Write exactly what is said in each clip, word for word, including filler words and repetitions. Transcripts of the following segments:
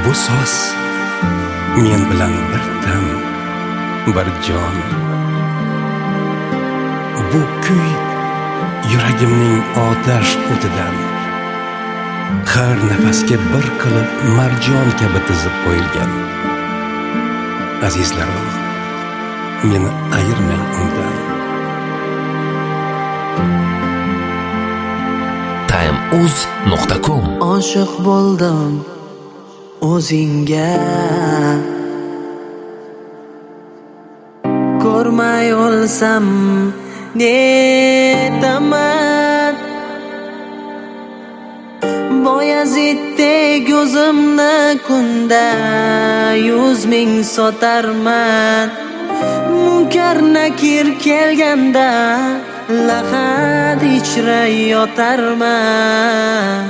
Bu so'z men bilan bir dam, bir jon. Bu kuy yuragimning otash o'tidan har nafasga bir qilib marjon kabi tizib qo'yilgan. Azizlarim, meni ayirmang undan. time uz nuqta com Oshiq bo'ldim o'zingga, ko'rmay o'lsam netaman. Boyaziddek o'zimni kunda yuz ming sotarman. Munkar nakir kelganda lahad ichra yotarman.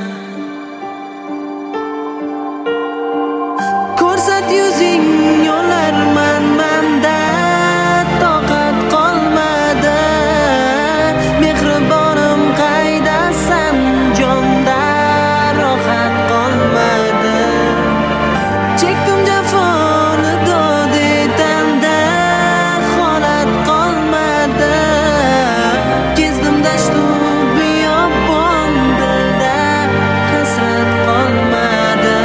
Ko'rsat yuzing yo'larman, manda toqat qolmadi. Mehribonim qaydasan, jonda rohat qolmadi. Chekdim jafoni dodi tanda, holat qolmadi. Kezdim dashtu biyobon, dilda hasrat qolmadi.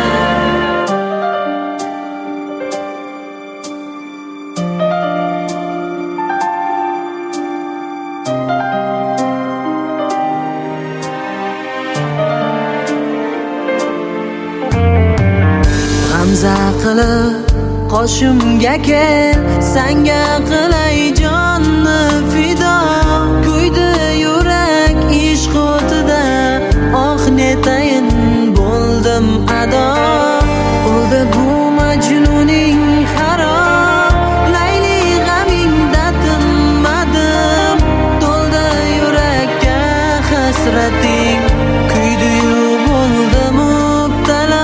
G'amza qilib qoshimga kel, senga qilay jonni fido. Kuydi yurak ishq o'tida, oh netayin bo'ldim ado. O'ldi bu majnuning harom, layli g'amingda tinmadim. To'ldi yurakka hasrating, kuydi-yu bo'ldim mubtalo.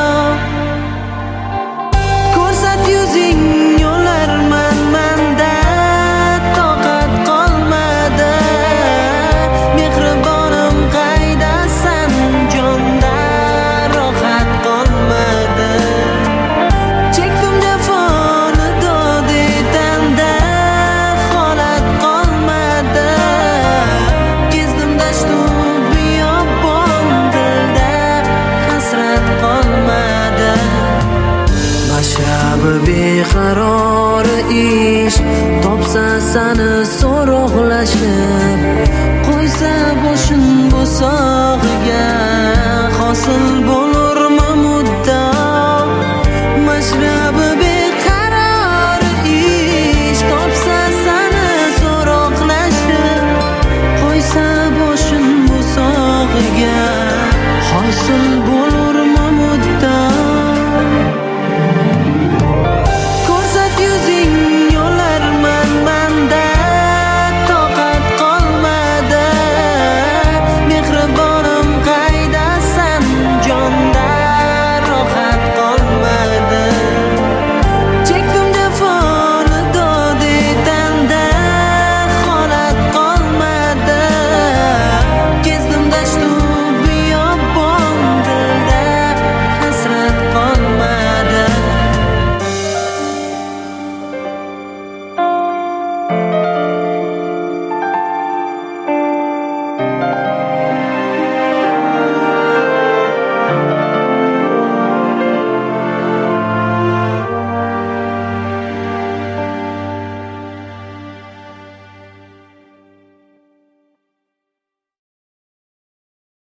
Ko'rsat yuzing yo'larman, manda toqat qolmadi. Mehribonim qaydasan, jonda rohat qolmadi. Chekdim jafoni dodi tanda, holat qolmadi. Kezdim dashtu biyobon, dilda hasrat qolmadi. Mashrabi beqaror ish topsa sani so'roqlashib, qo'ysa boshim bo'sog'iga, hosil bo'lurmi muddao. Mashrabi beqaror ish topsa sani so'roqlashib, qo'ysa boshim bo'sog'iga, hosil